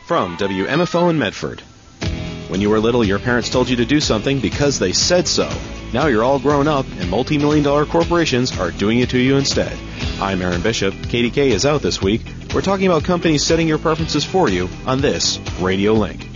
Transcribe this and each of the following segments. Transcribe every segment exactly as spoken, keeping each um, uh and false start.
from W M F O in Medford. When you were little, your parents told you to do something because they said so. Now you're all grown up, and multi-million dollar corporations are doing it to you instead. I'm Aaron Bishop. K D K is out this week. We're talking about companies setting your preferences for you on this Radio Link.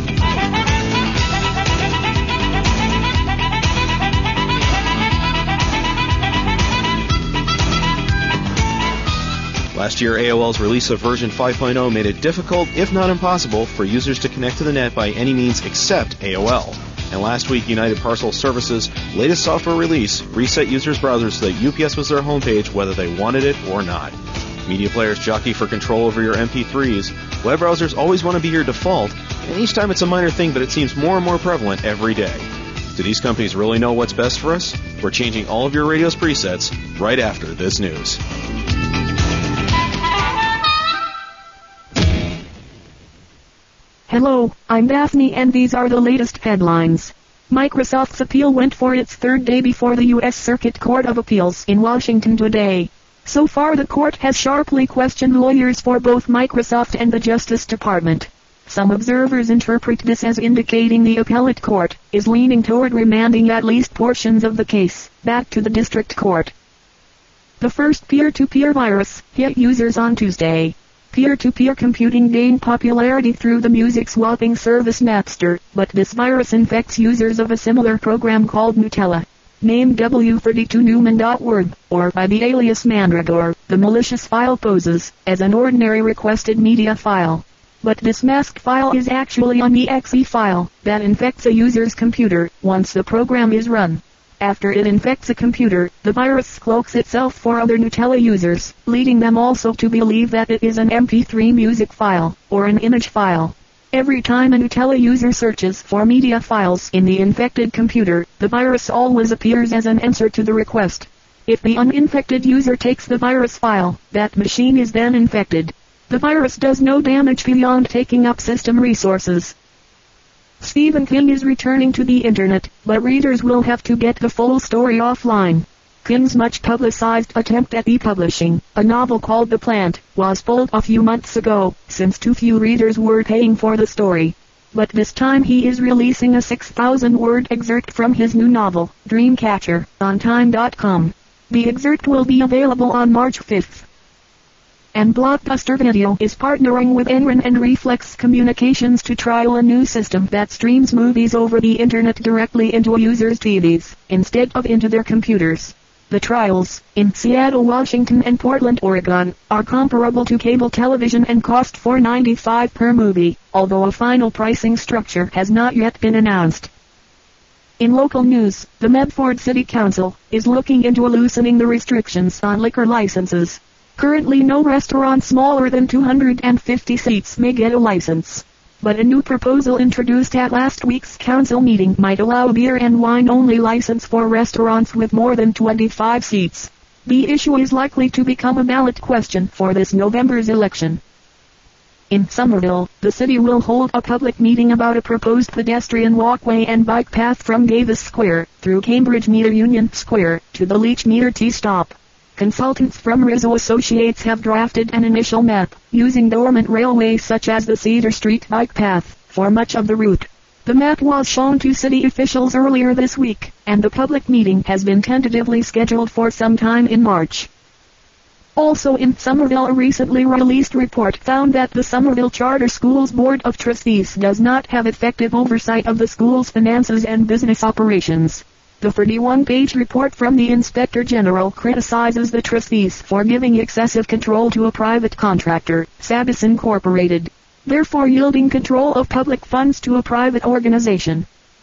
Last year, A O L's release of version five point oh made it difficult, if not impossible, for users to connect to the net by any means except A O L. And last week, United Parcel Service's latest software release reset users' browsers so that U P S was their homepage whether they wanted it or not. Media players jockey for control over your M P threes. Web browsers always want to be your default, and each time it's a minor thing, but it seems more and more prevalent every day. Do these companies really know what's best for us? We're changing all of your radio's presets right after this news. Hello, I'm Daphne and these are the latest headlines. Microsoft's appeal went for its third day before the U S Circuit Court of Appeals in Washington today. So far the court has sharply questioned lawyers for both Microsoft and the Justice Department. Some observers interpret this as indicating the appellate court is leaning toward remanding at least portions of the case back to the district court. The first peer-to-peer virus hit users on Tuesday. Peer-to-peer computing gained popularity through the music swapping service Napster, but this virus infects users of a similar program called Gnutella. Named W thirty-two Newman dot org, or by the alias Mandragore, the malicious file poses as an ordinary requested media file. But this masked file is actually an E X E file that infects a user's computer once the program is run. After it infects a computer, the virus cloaks itself for other Gnutella users, leading them also to believe that it is an M P three music file, or an image file. Every time a Gnutella user searches for media files in the infected computer, the virus always appears as an answer to the request. If the uninfected user takes the virus file, that machine is then infected. The virus does no damage beyond taking up system resources. Stephen King is returning to the internet, but readers will have to get the full story offline. King's much-publicized attempt at e-publishing, a novel called The Plant, was pulled a few months ago, since too few readers were paying for the story. But this time he is releasing a six thousand word excerpt from his new novel, Dreamcatcher, on time dot com. The excerpt will be available on March fifth. And Blockbuster Video is partnering with Enron and Reflex Communications to trial a new system that streams movies over the internet directly into a user's T Vs, instead of into their computers. The trials, in Seattle, Washington and Portland, Oregon, are comparable to cable television and cost four dollars and ninety-five cents per movie, although a final pricing structure has not yet been announced. In local news, the Medford City Council is looking into loosening the restrictions on liquor licenses. Currently no restaurant smaller than two hundred fifty seats may get a license. But a new proposal introduced at last week's council meeting might allow a beer and wine only license for restaurants with more than twenty-five seats. The issue is likely to become a ballot question for this November's election. In Somerville, the city will hold a public meeting about a proposed pedestrian walkway and bike path from Davis Square, through Cambridge Meter Union Square, to the Leech Meter T-stop. Consultants from Rizzo Associates have drafted an initial map, using dormant railways such as the Cedar Street bike path, for much of the route. The map was shown to city officials earlier this week, and the public meeting has been tentatively scheduled for some time in March. Also in Somerville, a recently released report found that the Somerville Charter Schools Board of Trustees does not have effective oversight of the school's finances and business operations. The thirty-one page report from the Inspector General criticizes the trustees for giving excessive control to a private contractor, Sabis Incorporated, therefore yielding control of public funds to a private organization.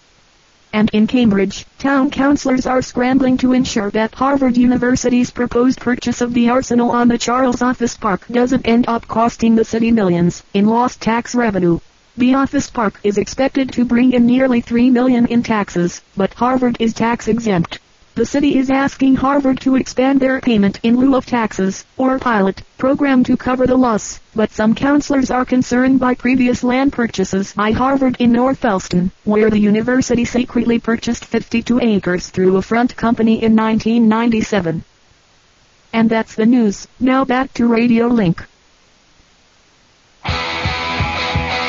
And in Cambridge, town councilors are scrambling to ensure that Harvard University's proposed purchase of the Arsenal on the Charles Office Park doesn't end up costing the city millions in lost tax revenue. The office park is expected to bring in nearly three million dollars in taxes, but Harvard is tax exempt. The city is asking Harvard to expand their payment in lieu of taxes, or pilot program to cover the loss, but some counselors are concerned by previous land purchases by Harvard in North Elston, where the university secretly purchased fifty-two acres through a front company in nineteen ninety-seven. And that's the news. Now back to Radio Link.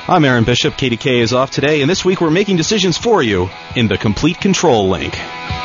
I'm Aaron Bishop. K D K is off today, and this week we're making decisions for you in the Complete Control link.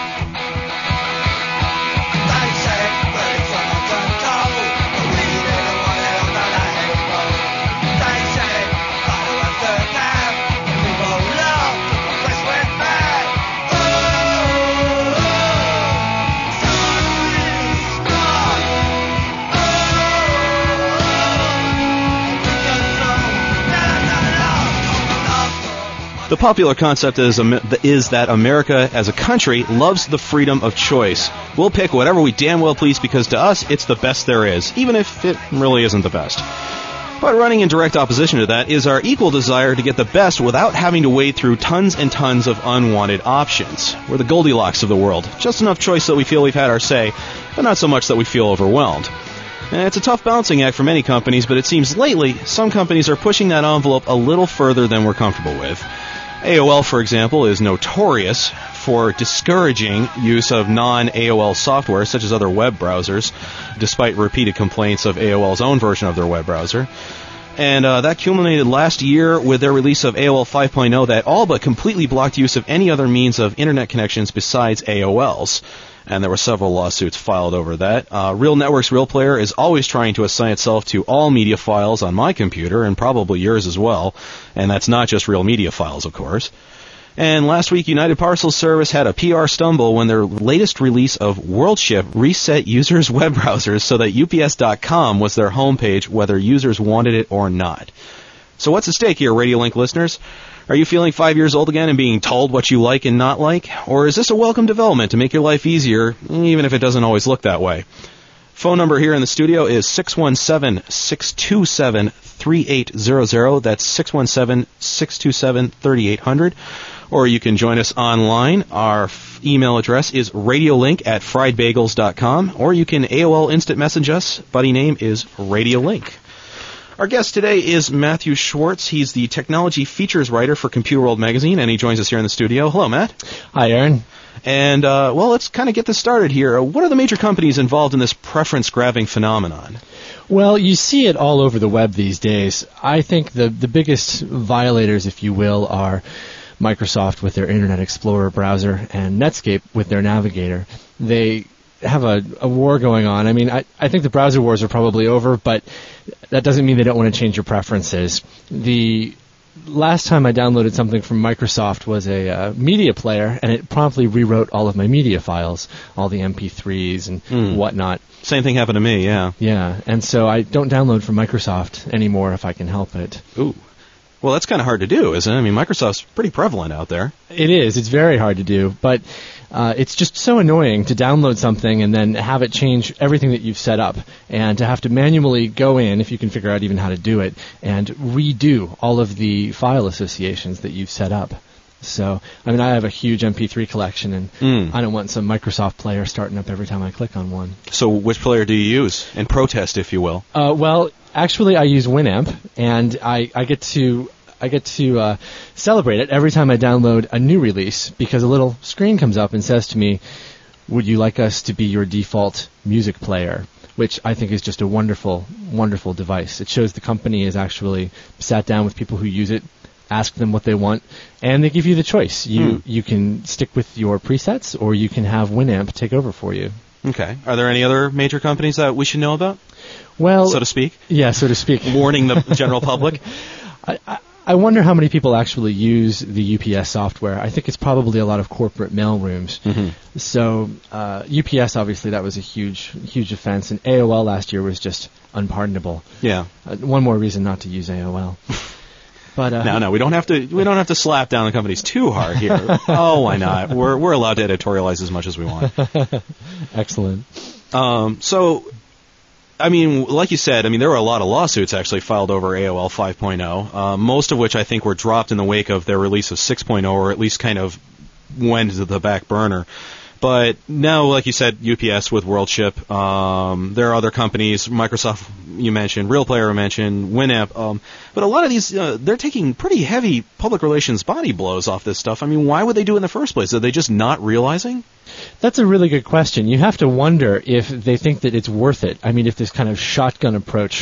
The popular concept is, is that America, as a country, loves the freedom of choice. We'll pick whatever we damn well please because to us, it's the best there is, even if it really isn't the best. But running in direct opposition to that is our equal desire to get the best without having to wade through tons and tons of unwanted options. We're the Goldilocks of the world. Just enough choice that we feel we've had our say, but not so much that we feel overwhelmed. And it's a tough balancing act for many companies, but it seems lately some companies are pushing that envelope a little further than we're comfortable with. A O L, for example, is notorious for discouraging use of non-A O L software, such as other web browsers, despite repeated complaints of A O L's own version of their web browser. And uh, that culminated last year with their release of A O L five point oh that all but completely blocked use of any other means of internet connections besides A O L's. And there were several lawsuits filed over that. Uh, Real Networks Real Player is always trying to assign itself to all media files on my computer, and probably yours as well. And that's not just real media files, of course. And last week, United Parcel Service had a P R stumble when their latest release of WorldShip reset users' web browsers so that U P S dot com was their homepage, whether users wanted it or not. So what's at stake here, RadioLink listeners? Are you feeling five years old again and being told what you like and not like? Or is this a welcome development to make your life easier, even if it doesn't always look that way? Phone number here in the studio is six one seven, six two seven, three eight zero zero. That's six one seven, six two seven, three eight zero zero. Or you can join us online. Our f- email address is radiolink at fried bagels dot com. Or you can A O L instant message us. Buddy name is RadioLink. Our guest today is Matthew Schwartz. He's the technology features writer for Computer World magazine, and he joins us here in the studio. Hello, Matt. Hi, Aaron. And, uh, well, let's kind of get this started here. What are the major companies involved in this preference-grabbing phenomenon? Well, you see it all over the web these days. I think the, the biggest violators, if you will, are Microsoft with their Internet Explorer browser and Netscape with their Navigator. They have a, a war going on. I mean, I, I think the browser wars are probably over, but that doesn't mean they don't want to change your preferences. The last time I downloaded something from Microsoft was a uh, media player, and it promptly rewrote all of my media files, all the M P threes and mm. whatnot. Same thing happened to me, yeah. Yeah, and so I don't download from Microsoft anymore if I can help it. Ooh. Well, that's kind of hard to do, isn't it? I mean, Microsoft's pretty prevalent out there. It is. It's very hard to do, but uh, it's just so annoying to download something and then have it change everything that you've set up, and to have to manually go in, if you can figure out even how to do it, and redo all of the file associations that you've set up. So, I mean, I have a huge M P three collection, and mm. I don't want some Microsoft player starting up every time I click on one. So which player do you use? And protest, if you will. Uh, well, actually, I use Winamp, and I, I get to I get to uh, celebrate it every time I download a new release, because a little screen comes up and says to me, would you like us to be your default music player? Which I think is just a wonderful, wonderful device. It shows the company has actually sat down with people who use it, ask them what they want, and they give you the choice. You hmm. you can stick with your presets, or you can have Winamp take over for you. Okay. Are there any other major companies that we should know about? Well, so to speak? Yeah, so to speak. Warning the general public? I, I, I wonder how many people actually use the U P S software. I think it's probably a lot of corporate mail rooms. Mm-hmm. So uh, U P S, obviously, that was a huge, huge offense, and A O L last year was just unpardonable. Yeah. Uh, one more reason not to use A O L. But uh, no, no, we don't have to. We don't have to slap down the companies too hard here. Oh, why not? We're we're allowed to editorialize as much as we want. Excellent. Um, so. I mean, like you said, I mean, there were a lot of lawsuits actually filed over A O L five point oh, uh, most of which I think were dropped in the wake of their release of six point oh, or at least kind of went to the back burner. But now, like you said, U P S with WorldShip, um, there are other companies, Microsoft you mentioned, Real Player you mentioned, Winamp, um, but a lot of these, uh, they're taking pretty heavy public relations body blows off this stuff. I mean, why would they do it in the first place? Are they just not realizing? That's a really good question. You have to wonder if they think that it's worth it. I mean, if this kind of shotgun approach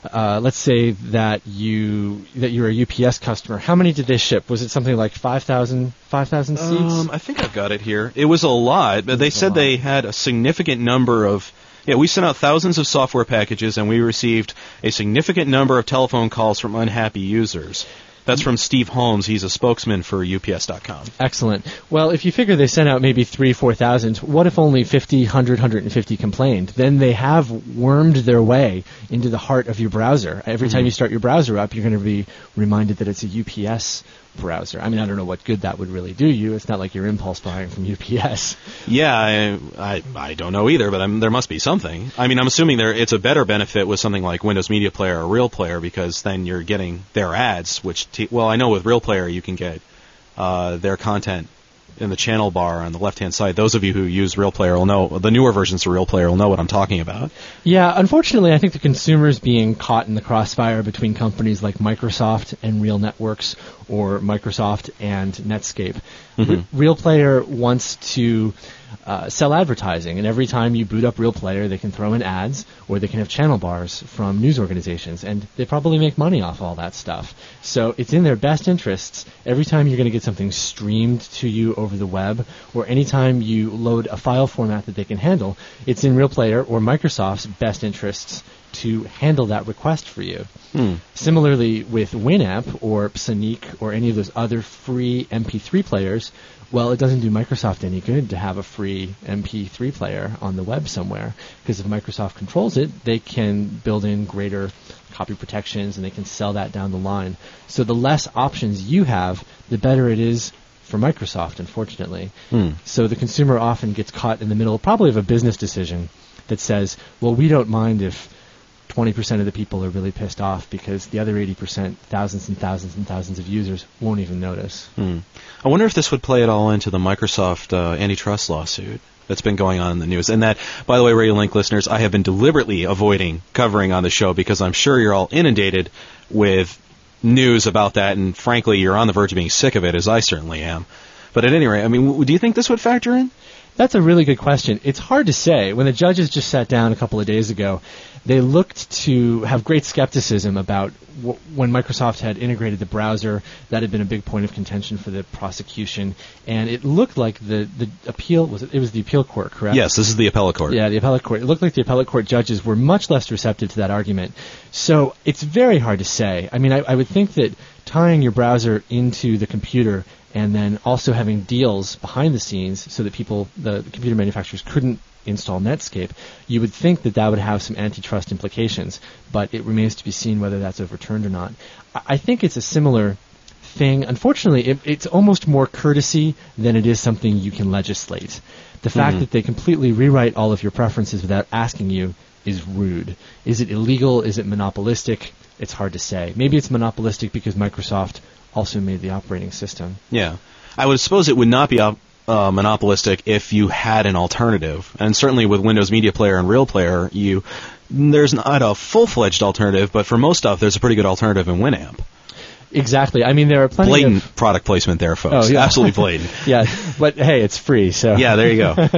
uh, let's say that you that you're a U P S customer. How many did they ship? Was it something like five thousand five thousand seats? Um, I think I've got it here. It was a lot, but they said they had a significant number of. Yeah, we sent out thousands of software packages, and we received a significant number of telephone calls from unhappy users. That's from Steve Holmes. He's a spokesman for U P S dot com. Excellent. Well, if you figure they sent out maybe three, four thousand, what if only fifty, one hundred, one hundred fifty complained? Then they have wormed their way into the heart of your browser. Every time Mm-hmm. you start your browser up, you're going to be reminded that it's a U P S browser. I mean, I don't know what good that would really do you. It's not like you're impulse buying from U P S. Yeah, I, I I don't know either, but I'm, there must be something. I mean, I'm assuming there it's a better benefit with something like Windows Media Player or Real Player, because then you're getting their ads, which, t- well, I know with Real Player you can get uh, their content in the channel bar on the left-hand side. Those of you who use Real Player will know, the newer versions of Real Player will know what I'm talking about. Yeah, unfortunately, I think the consumer's being caught in the crossfire between companies like Microsoft and Real Networks, or Microsoft and Netscape. Mm-hmm. Re- Real Player wants to uh, sell advertising, and every time you boot up Real Player, they can throw in ads, or they can have channel bars from news organizations, and they probably make money off all that stuff. So it's in their best interests, every time you're going to get something streamed to you over the web, or anytime you load a file format that they can handle, it's in Real Player or Microsoft's best interests to handle that request for you. Hmm. Similarly, with Winamp or Psonic or any of those other free M P three players, well, it doesn't do Microsoft any good to have a free M P three player on the web somewhere, because if Microsoft controls it, they can build in greater copy protections and they can sell that down the line. So the less options you have, the better it is for Microsoft, unfortunately. Hmm. So the consumer often gets caught in the middle, probably of a business decision that says, well, we don't mind if twenty percent of the people are really pissed off, because the other eighty percent, thousands and thousands and thousands of users, won't even notice. Hmm. I wonder if this would play at all into the Microsoft uh, antitrust lawsuit that's been going on in the news. And that, by the way, Radio Link listeners, I have been deliberately avoiding covering on the show because I'm sure you're all inundated with news about that, and frankly, you're on the verge of being sick of it, as I certainly am. But at any rate, I mean, w- do you think this would factor in? That's a really good question. It's hard to say. When the judges just sat down a couple of days ago, they looked to have great skepticism about w- when Microsoft had integrated the browser. That had been a big point of contention for the prosecution, and it looked like the, the appeal was it was the appeal court, correct? Yes, this is the appellate court. Yeah, the appellate court. It looked like the appellate court judges were much less receptive to that argument. So it's very hard to say. I mean, I, I would think that tying your browser into the computer and then also having deals behind the scenes so that people, the, the computer manufacturers, couldn't install Netscape, you would think that that would have some antitrust implications, but it remains to be seen whether that's overturned or not. I, I think it's a similar thing. Unfortunately, it, it's almost more courtesy than it is something you can legislate. The fact Mhm. that they completely rewrite all of your preferences without asking you is rude. Is it illegal? Is it monopolistic? It's hard to say. Maybe it's monopolistic because Microsoft also made the operating system. Yeah. I would suppose it would not be uh, uh, monopolistic if you had an alternative. And certainly with Windows Media Player and Real Player, you there's not a full-fledged alternative, but for most stuff, there's a pretty good alternative in Winamp. Exactly. I mean, there are plenty Blatant of... product placement there, folks. Oh, yeah. Absolutely blatant. Yeah, but hey, it's free, so... Yeah, there you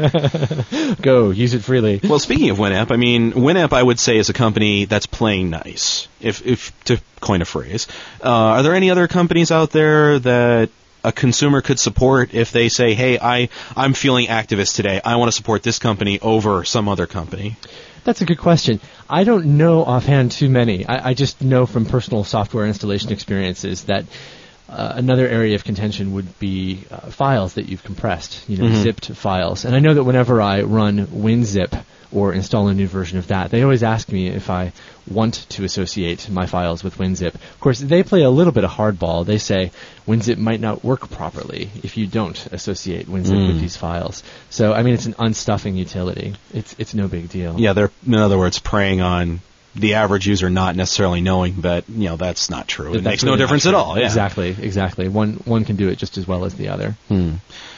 go. Go, use it freely. Well, speaking of Winamp, I mean, Winamp, I would say, is a company that's playing nice, if, if to coin a phrase. Uh, are there any other companies out there that a consumer could support if they say, hey, I, I'm feeling activist today. I want to support this company over some other company? That's a good question. I don't know offhand too many. I, I just know from personal software installation experiences that uh, another area of contention would be uh, files that you've compressed, you know, Mm-hmm. zipped files. And I know that whenever I run WinZip or install a new version of that, they always ask me if I want to associate my files with WinZip. Of course, they play a little bit of hardball. They say WinZip might not work properly if you don't associate WinZip Mm. with these files. So, I mean, it's an unstuffing utility. It's it's no big deal. Yeah, they're, in other words, preying on the average user not necessarily knowing that, you know, that's not true. It That's makes no really not difference true. at all. Yeah. Exactly, exactly. One one can do it just as well as the other. Hmm.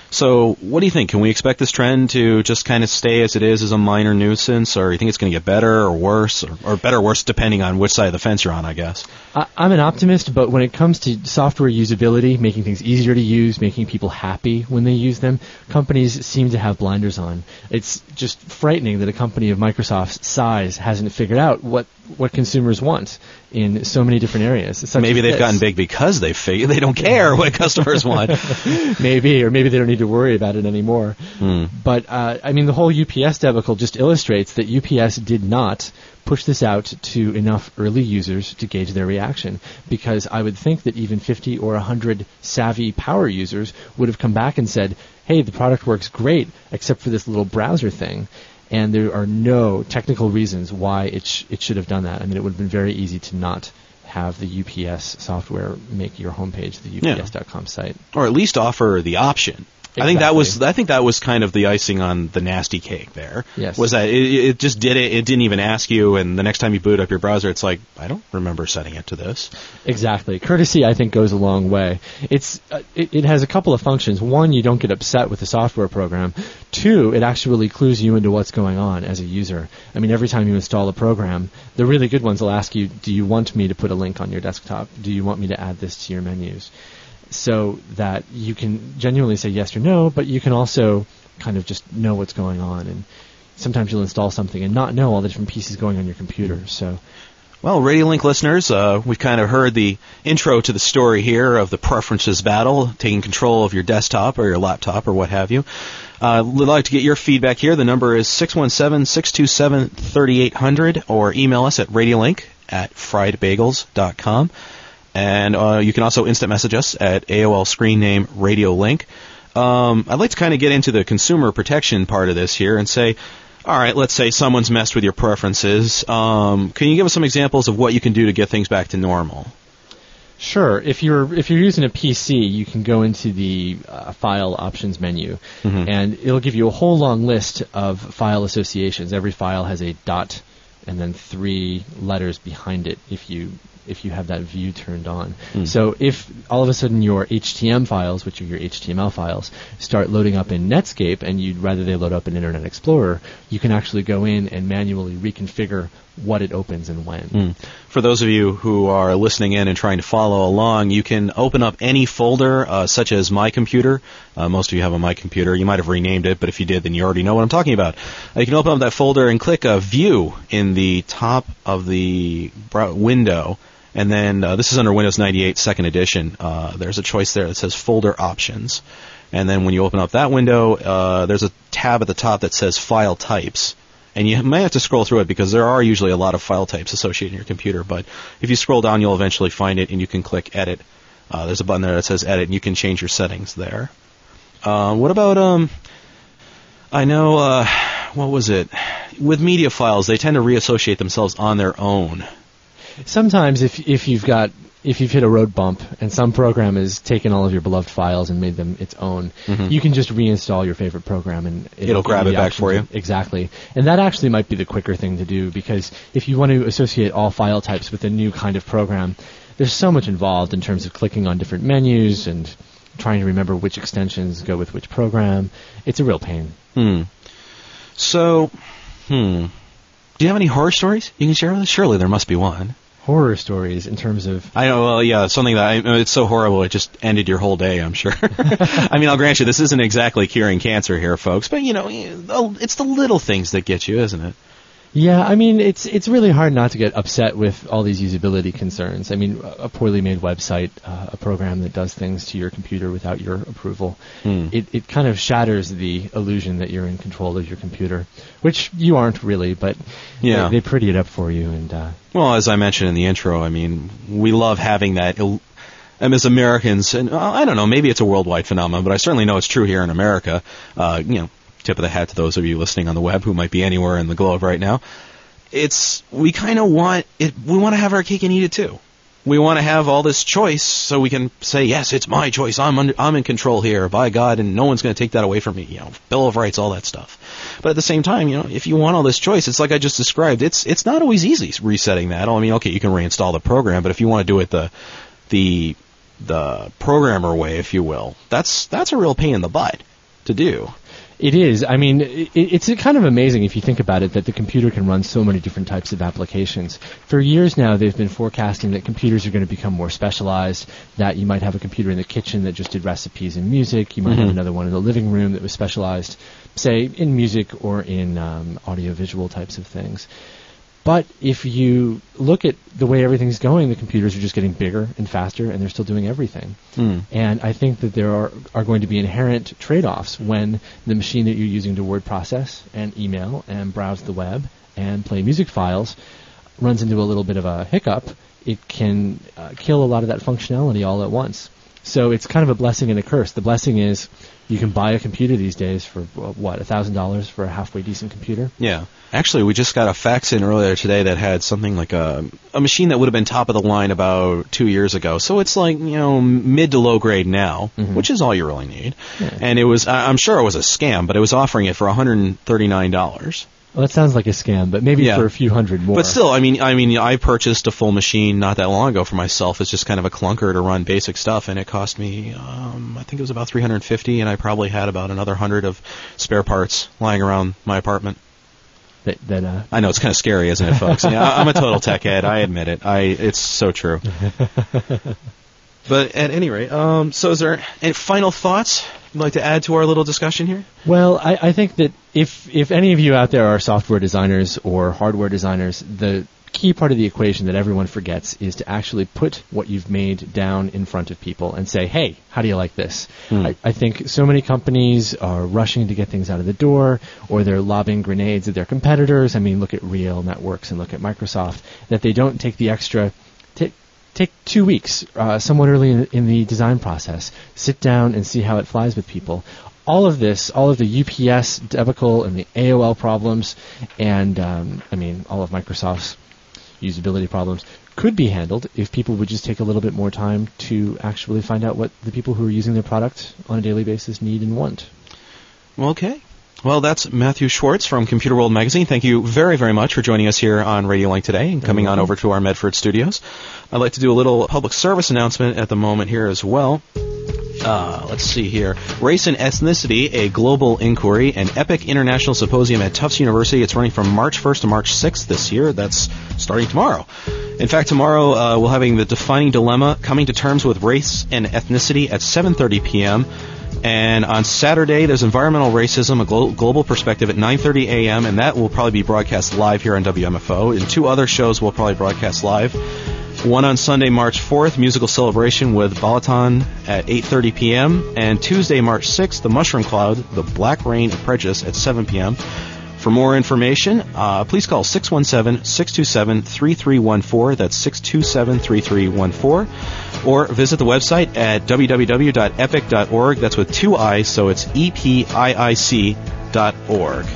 So what do you think? Can we expect this trend to just kind of stay as it is as a minor nuisance, or do you think it's going to get better or worse, or, or better or worse depending on which side of the fence you're on, I guess? I, I'm an optimist, but when it comes to software usability, making things easier to use, making people happy when they use them, companies seem to have blinders on. It's just frightening that a company of Microsoft's size hasn't figured out what, what consumers want in so many different areas. Such Maybe as they've this. gotten big because they fig- they don't care what customers want. Maybe, or maybe they don't need to worry about it anymore. Hmm. But, uh, I mean, the whole U P S debacle just illustrates that U P S did not push this out to enough early users to gauge their reaction, because I would think that even fifty or one hundred savvy power users would have come back and said, hey, the product works great, except for this little browser thing. And there are no technical reasons why it sh- it should have done that. I mean, it would have been very easy to not have the U P S software make your homepage the U P S dot com site. Or at least offer the option. Exactly. I think that was I think that was kind of the icing on the nasty cake there. Yes. Was that it, it just did it, it didn't even ask you, and the next time you boot up your browser, it's like, I don't remember setting it to this. Exactly. Courtesy, I think, goes a long way. It's uh, it, it has a couple of functions. One, you don't get upset with the software program. Two, it actually clues you into what's going on as a user. I mean, every time you install a program, the really good ones will ask you, do you want me to put a link on your desktop? Do you want me to add this to your menus? So that you can genuinely say yes or no, but you can also kind of just know what's going on. And sometimes you'll install something and not know all the different pieces going on your computer. So, well, RadioLink listeners, uh, we've kind of heard the intro to the story here of the preferences battle, taking control of your desktop or your laptop or what have you. Uh, we'd like to get your feedback here. The number is six one seven, six two seven, three eight zero zero, or email us at radiolink at fried bagels dot com. And uh, you can also instant message us at A O L screen name RadioLink. Um, I'd like to kind of get into the consumer protection part of this here and say, all right, let's say someone's messed with your preferences. Um, can you give us some examples of what you can do to get things back to normal? Sure. If you're if you're using a P C, you can go into the uh, File Options menu, Mm-hmm. and it'll give you a whole long list of file associations. Every file has a dot and then three letters behind it if you if you have that view turned on. Mm. So if all of a sudden your H T M files, which are your H T M L files, start loading up in Netscape, and you'd rather they load up in Internet Explorer, you can actually go in and manually reconfigure what it opens and when. Mm. For those of you who are listening in and trying to follow along, you can open up any folder, uh, such as My Computer. Uh, most of you have a My Computer. You might have renamed it, but if you did, then you already know what I'm talking about. Uh, you can open up that folder and click uh, View in the top of the brow- window. And then uh, this is under Windows ninety-eight Second Edition. Uh, there's a choice there that says Folder Options. And then when you open up that window, uh, there's a tab at the top that says File Types. And you may have to scroll through it because there are usually a lot of file types associated in your computer. But if you scroll down, you'll eventually find it, and you can click Edit. Uh, there's a button there that says Edit, and you can change your settings there. Uh, what about, um, I know, uh, what was it? With media files, they tend to reassociate themselves on their own. Sometimes if if you've got if you've hit a road bump and some program has taken all of your beloved files and made them its own, Mhm. you can just reinstall your favorite program and It'll give grab you it the back option for to- you. Exactly. And that actually might be the quicker thing to do, because if you want to associate all file types with a new kind of program, there's so much involved in terms of clicking on different menus and trying to remember which extensions go with which program. It's a real pain. Hmm. So, hmm. Do you have any horror stories you can share with us? Surely there must be one. Horror stories in terms of... I know, well, yeah, something that, I, it's so horrible it just ended your whole day, I'm sure. I mean, I'll grant you, this isn't exactly curing cancer here, folks, but, you know, it's the little things that get you, isn't it? Yeah, I mean, it's it's really hard not to get upset with all these usability concerns. I mean, a poorly made website, uh, a program that does things to your computer without your approval, Hmm. it, it kind of shatters the illusion that you're in control of your computer, which you aren't really, but Yeah. they, they pretty it up for you. And uh, Well, as I mentioned in the intro, I mean, we love having that. Il- and as Americans, and uh, I don't know, maybe it's a worldwide phenomenon, but I certainly know it's true here in America. Uh, you know, tip of the hat to those of you listening on the web who might be anywhere in the globe right now. It's we kind of want it. We want to have our cake and eat it too. We want to have all this choice so we can say, yes, it's my choice. I'm under, I'm in control here, by God, and no one's going to take that away from me. You know, Bill of Rights, all that stuff. But at the same time, you know, if you want all this choice, it's like I just described. It's it's not always easy resetting that. I mean, okay, you can reinstall the program, but if you want to do it the the the programmer way, if you will, that's that's a real pain in the butt. to do. It is. I mean, it, it's kind of amazing if you think about it that the computer can run so many different types of applications. For years now, they've been forecasting that computers are going to become more specialized, that you might have a computer in the kitchen that just did recipes and music. You might mm-hmm. have another one in the living room that was specialized, say, in music or in um, audio-visual types of things. But if you look at the way everything's going, the computers are just getting bigger and faster, and they're still doing everything. Mm. And I think that there are, are going to be inherent trade-offs when the machine that you're using to word process and email and browse the web and play music files runs into a little bit of a hiccup. It can uh, kill a lot of that functionality all at once. So it's kind of a blessing and a curse. The blessing is you can buy a computer these days for, what, one thousand dollars for a halfway decent computer? Yeah. Actually, we just got a fax in earlier today that had something like a a machine that would have been top of the line about two years ago. So it's like, you know, mid to low grade now, mm-hmm. which is all you really need. Yeah. And it was, I'm sure it was a scam, but it was offering it for one hundred thirty-nine dollars. Well, that sounds like a scam, but maybe yeah. for a few hundred more. But still, I mean, I mean, I purchased a full machine not that long ago for myself. It's just kind of a clunker to run basic stuff, and it cost me, um, I think it was about three hundred fifty dollars, and I probably had about another hundred of spare parts lying around my apartment. That, that, uh, I know, it's kind of scary, isn't it, folks? Yeah, I'm a total tech head. I admit it. I it's so true. But at any rate, um, so is there any final thoughts you'd like to add to our little discussion here? Well, I, I think that if if any of you out there are software designers or hardware designers, the key part of the equation that everyone forgets is to actually put what you've made down in front of people and say, hey, how do you like this? Hmm. I, I think so many companies are rushing to get things out of the door, or they're lobbing grenades at their competitors. I mean, look at Real Networks and look at Microsoft, that they don't take the extra... T- Take two weeks, uh, somewhat early in, in the design process. Sit down and see how it flies with people. All of this, all of the U P S debacle and the A O L problems, and um, I mean, all of Microsoft's usability problems could be handled if people would just take a little bit more time to actually find out what the people who are using their product on a daily basis need and want. Okay. Well, that's Matthew Schwartz from Computer World Magazine. Thank you very, very much for joining us here on Radio Link today and coming on over to our Medford studios. I'd like to do a little public service announcement at the moment here as well. Uh, let's see here. Race and Ethnicity, a Global Inquiry, an epic international symposium at Tufts University. It's running from March first to March sixth this year. That's starting tomorrow. In fact, tomorrow uh, we're having the Defining Dilemma, Coming to Terms with Race and Ethnicity at seven thirty p.m., and on Saturday, there's Environmental Racism, a glo- global perspective at nine thirty a.m., and that will probably be broadcast live here on W M F O. And two other shows will probably broadcast live. One on Sunday, March fourth, Musical Celebration with Balaton at eight thirty p.m., and Tuesday, March sixth, The Mushroom Cloud, The Black Rain of Prejudice at seven p.m. For more information, uh, please call six one seven, six two seven, three three one four. That's six two seven, three three one four. Or visit the website at w w w dot epic dot org. That's with two I's, so it's E P I I C dot org.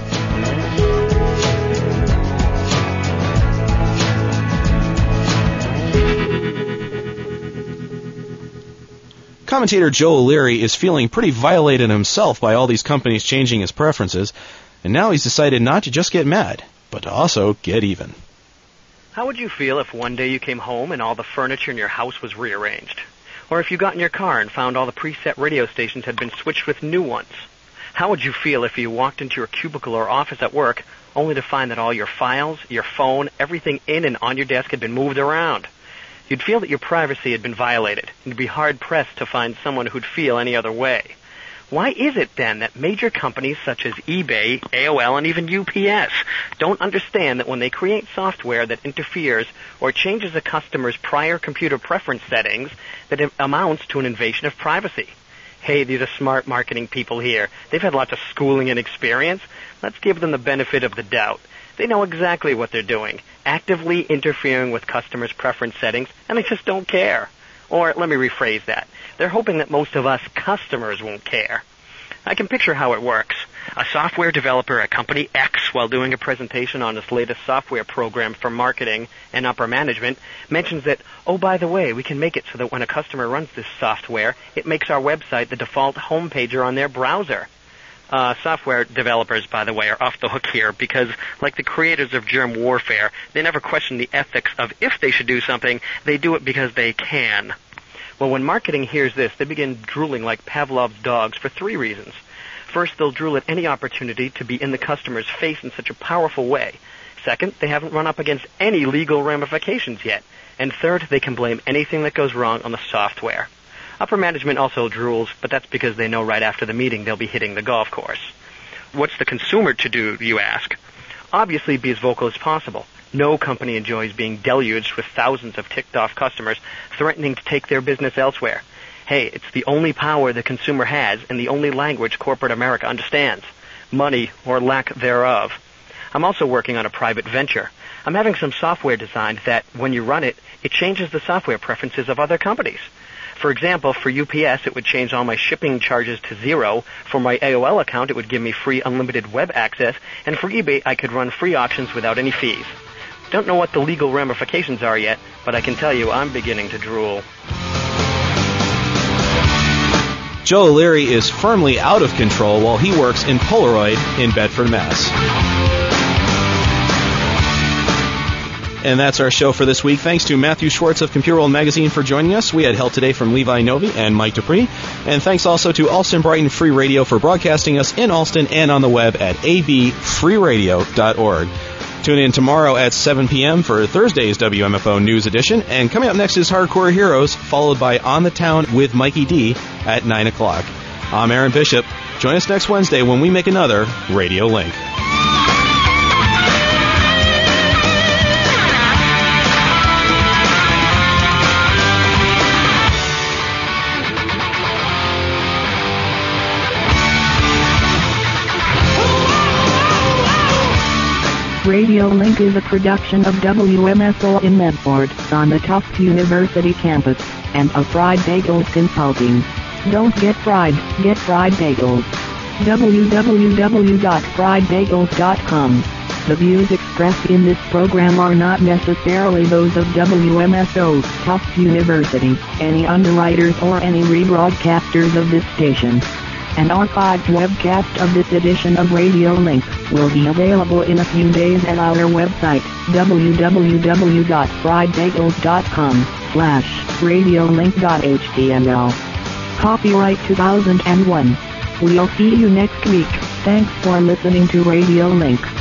Commentator Joe O'Leary is feeling pretty violated himself by all these companies changing his preferences. And now he's decided not to just get mad, but to also get even. How would you feel if one day you came home and all the furniture in your house was rearranged? Or if you got in your car and found all the preset radio stations had been switched with new ones? How would you feel if you walked into your cubicle or office at work only to find that all your files, your phone, everything in and on your desk had been moved around? You'd feel that your privacy had been violated, and you'd be hard-pressed to find someone who'd feel any other way. Why is it, then, that major companies such as eBay, A O L, and even U P S don't understand that when they create software that interferes or changes a customer's prior computer preference settings, that it amounts to an invasion of privacy? Hey, these are smart marketing people here. They've had lots of schooling and experience. Let's give them the benefit of the doubt. They know exactly what they're doing, actively interfering with customers' preference settings, and they just don't care. Or let me rephrase that. They're hoping that most of us customers won't care. I can picture how it works. A software developer at Company X, while doing a presentation on its latest software program for marketing and upper management, mentions that, oh, by the way, we can make it so that when a customer runs this software, it makes our website the default homepager on their browser. Uh, software developers, by the way, are off the hook here because, like the creators of germ warfare, they never question the ethics of if they should do something, they do it because they can. Well, when marketing hears this, they begin drooling like Pavlov's dogs for three reasons. First, they'll drool at any opportunity to be in the customer's face in such a powerful way. Second, they haven't run up against any legal ramifications yet. And third, they can blame anything that goes wrong on the software. Upper management also drools, but that's because they know right after the meeting they'll be hitting the golf course. What's the consumer to do, you ask? Obviously, be as vocal as possible. No company enjoys being deluged with thousands of ticked-off customers threatening to take their business elsewhere. Hey, it's the only power the consumer has and the only language corporate America understands. Money or lack thereof. I'm also working on a private venture. I'm having some software designed that, when you run it, it changes the software preferences of other companies. For example, for U P S, it would change all my shipping charges to zero. For my A O L account, it would give me free unlimited web access. And for eBay, I could run free auctions without any fees. Don't know what the legal ramifications are yet, but I can tell you I'm beginning to drool. Joe O'Leary is firmly out of control while he works in Polaroid in Bedford, Mass. And that's our show for this week. Thanks to Matthew Schwartz of Computer World Magazine for joining us. We had help today from Levi Novi and Mike Dupree. And thanks also to Alston Brighton Free Radio for broadcasting us in Alston and on the web at a b free radio dot org. Tune in tomorrow at seven p.m. for Thursday's W M F O News Edition. And coming up next is Hardcore Heroes, followed by On the Town with Mikey D at nine o'clock. I'm Aaron Bishop. Join us next Wednesday when we make another Radio Link. Radio Link is a production of W M S O in Medford, on the Tufts University campus, and of Fried Bagels Consulting. Don't get fried, get fried bagels. w w w dot fried bagels dot com. The views expressed in this program are not necessarily those of W M S O, Tufts University, any underwriters or any rebroadcasters of this station. An archived webcast of this edition of Radio Link will be available in a few days at our website, w w w dot fried bagels dot com, slash radiolink dot h t m l. Copyright two thousand one. We'll see you next week. Thanks for listening to Radio Link.